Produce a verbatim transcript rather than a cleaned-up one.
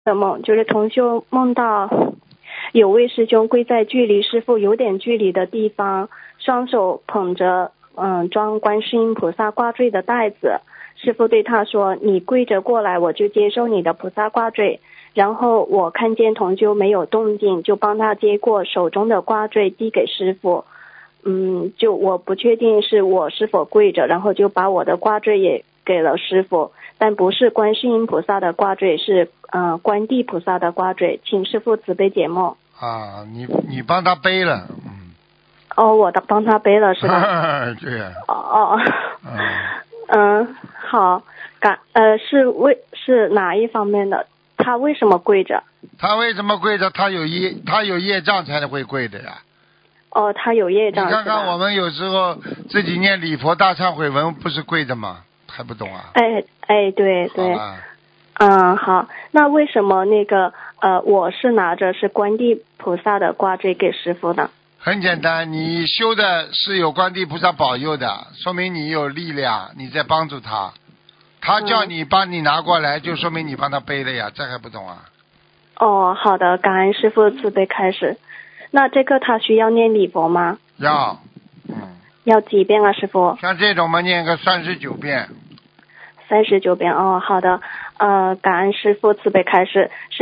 的梦，就是同修梦到有位师兄跪在距离师父有点距离的地方，双手捧着嗯装观世音菩萨挂坠的袋子。师父对他说：“你跪着过来，我就接受你的菩萨挂坠。”然后我看见同修没有动静，就帮他接过手中的挂坠递给师父。嗯，就我不确定是我是否跪着，然后就把我的挂坠也给了师父，但不是观世音菩萨的挂坠，是呃观地菩萨的挂坠，请师父慈悲解梦。 啊，你你帮他背了，嗯。 哦，我的帮他背了是吧？ 对呀、 哦哦。 嗯。 嗯，好，感呃是为是哪一方面的？他为什么跪着？ 他为什么跪着？他有业，他有业障才会跪的呀。 哦，他有业障。 你看看我们有时候自己念礼佛大忏悔文，不是跪着吗？还不懂啊？ 哎哎，对对。嗯，好，那为什么那个呃，我是拿着是观地菩萨的挂坠给师父的？ 很简单，你修的是有观地菩萨保佑的，说明你有力量，你在帮助他。他叫你帮你拿过来，就说明你帮他背了呀，这还不懂啊？ 哦，好的，感恩师父慈悲开始。那这个他需要念礼佛吗？ 要，嗯。 要几遍啊，师父？ 像这种嘛，念个三十九遍。 三十九遍哦，好的，呃，感恩师父慈悲开示。